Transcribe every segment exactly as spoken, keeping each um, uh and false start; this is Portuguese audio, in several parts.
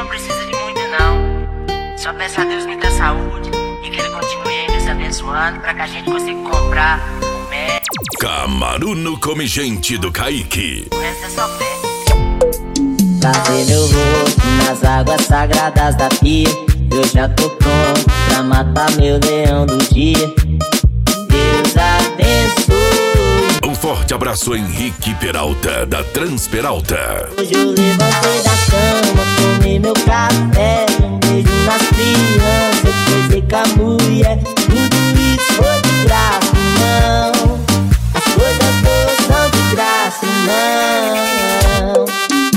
não precisa de muito não. Só peça a Deus muita saúde e que Ele continue aí nos abençoando pra que a gente consiga comprar o médico. Camaruno come gente do Kaique. O resto é só fé. Laver meu rosto nas águas sagradas da pia. Eu já tô pronto pra matar meu leão do dia. Deus abençoe. Um forte abraço, Henrique Peralta, da Transperalta. Hoje eu levantei da cama, tomei meu café, um beijo nas crianças, eu coisei com a mulher. Tudo isso foi de graça, não. As coisas boas são de graça, não.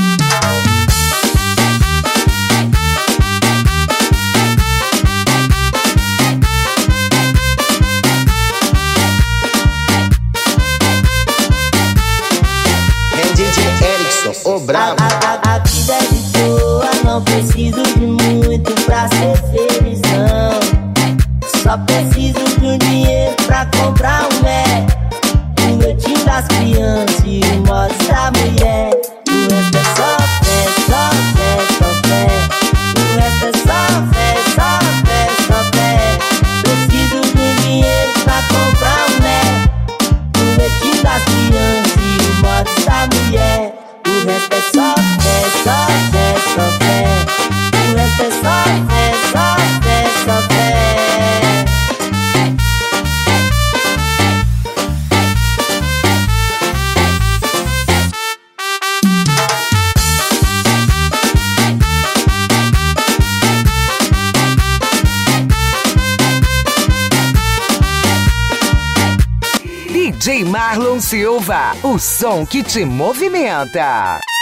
O brabo. A, a, a vida é de boa, não preciso de muito pra ser felizão. Só preciso de um dinheiro pra comprar um Mac, o meu time das crianças e o modo da mulher. O resto é só fé, só fé, só fé. O resto é só fé, só fé, só fé. Preciso de um dinheiro pra comprar um Mac, o meu time das crianças e o modo da mulher. O resto é só fé, só fé, só fé. O resto é só fé, só fé, só fé. D J Marlon Silva, o som que te movimenta.